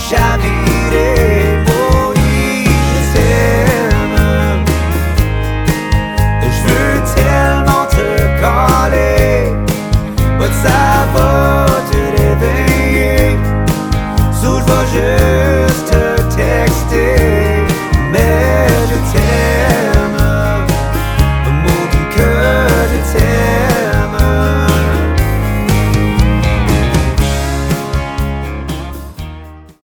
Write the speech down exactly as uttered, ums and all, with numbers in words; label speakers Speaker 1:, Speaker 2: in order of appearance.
Speaker 1: chaviré. Oh oui, je t'aime. Je veux tellement te caler, but ça va te réveiller. So je vais juste te texter.